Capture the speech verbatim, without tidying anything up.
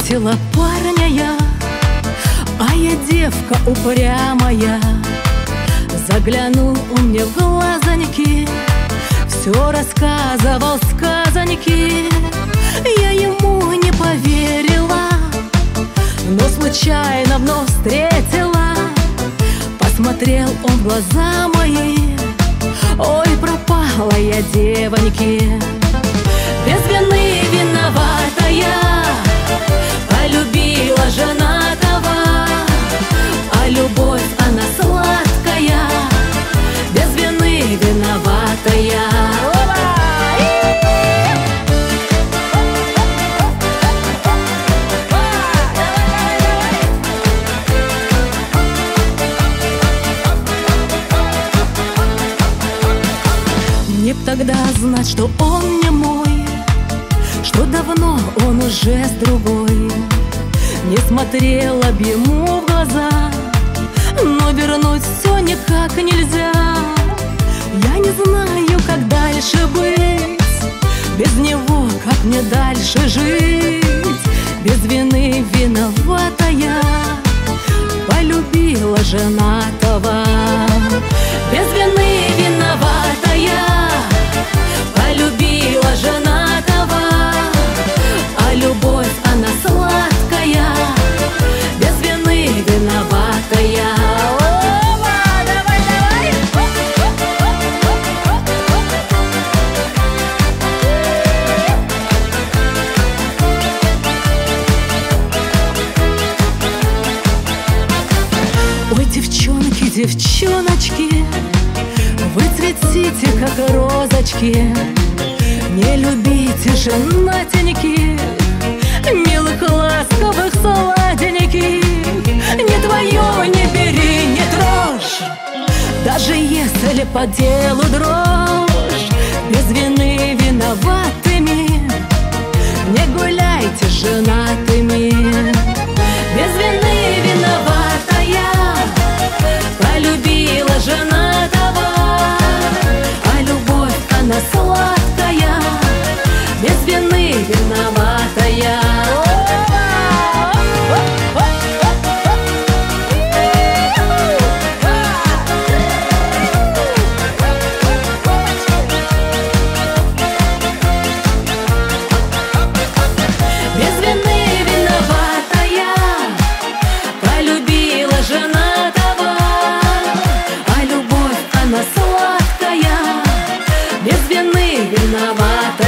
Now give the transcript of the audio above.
встретила парня я, а я девка упрямая. Заглянул он мне в глазоньки, все рассказывал сказоньки. Я ему не поверила, но случайно вновь встретила. Посмотрел он в глаза мои, ой, пропала я, девоньки. Без вины виноватая, полюбила женатого, а любовь она сладкая, без вины виноватая. Мне б тогда знать, что он не мой, что давно он уже с другой. Не смотрела б ему в глаза, но вернуть все никак нельзя. Я не знаю, как дальше быть, без него как мне дальше жить. Без вины виноватая, полюбила женатого. Без вины виноватая, полюбила женатого, а любовь она сладкая, без вины виноватая. Опа, давай, давай! Ой, девчонки, девчоночки, вы цветите, как розочки. Не любите женатеньких, милых, ласковых, сладеньких. Не твое не бери, не трожь, даже если по делу дрожь. Без вины виноватыми не гуляйте с женатыми. Без вины виноватая, полюбила женатого, а любовь она сладкая, без вины виноватая. Без вины виноватая, полюбила женатого, а любовь она сладкая, без вины виновата.